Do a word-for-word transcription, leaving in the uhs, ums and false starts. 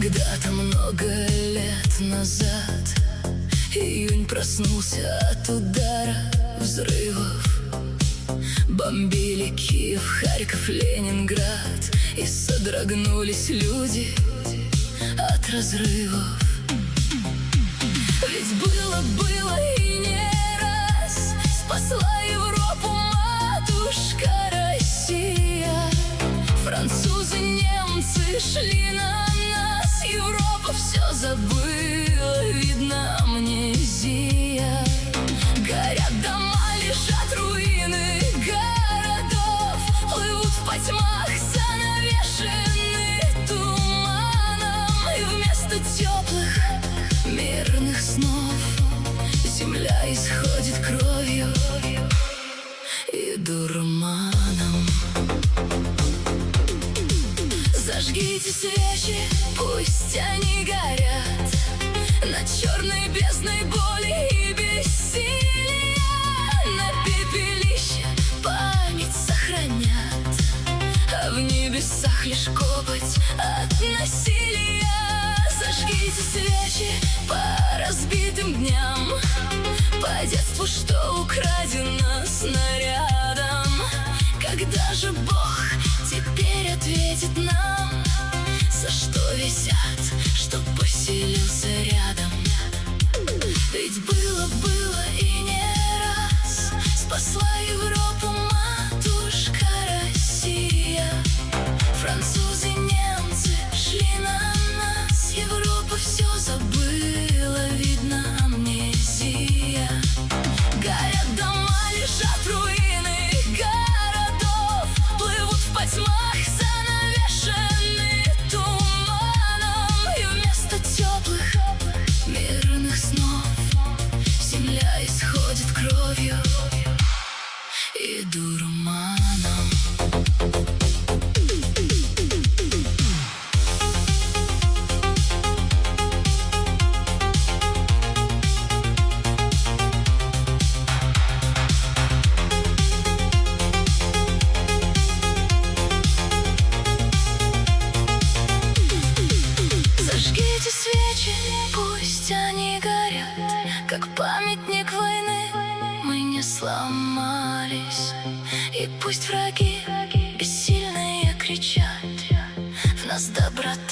Когда-то много лет назад июнь проснулся от удара взрывов. Бомбили Киев, Харьков, Ленинград, и содрогнулись люди от разрывов. Ведь было, было и не раз спасла Европу матушка Россия. Французы, немцы шли на нас, Европа все забыла, видно, амнезия. Горят дома, лежат руины городов, плывут в потьмах, занавешены туманом. И вместо теплых мирных снов земля исходит кровью и дурманом. Зажгите свечи, пусть они горят над черной бездной боли и бессилия. На пепелище память сохранят, а в небесах лишь копоть от насилия. Зажгите свечи по разбитым дням, по детству, что украдено снарядом. Когда же Бог теперь ответит нам, за что висят, чтоб поселился рядом? Ведь было, было и не раз спасла Европу матушка Россия. Французы, немцы шли на нас, Европа все забыла, видно, амнезия. Горят дома, лежат руины городов, плывут в потьмах, занавешены туманом. И вместо теплых мирных снов земля исходит кровью и дурманом. Зажгите свечи, пусть они горят, как памятник войны. Мы не сломались, и пусть враги бессильные кричат, в нас доброта.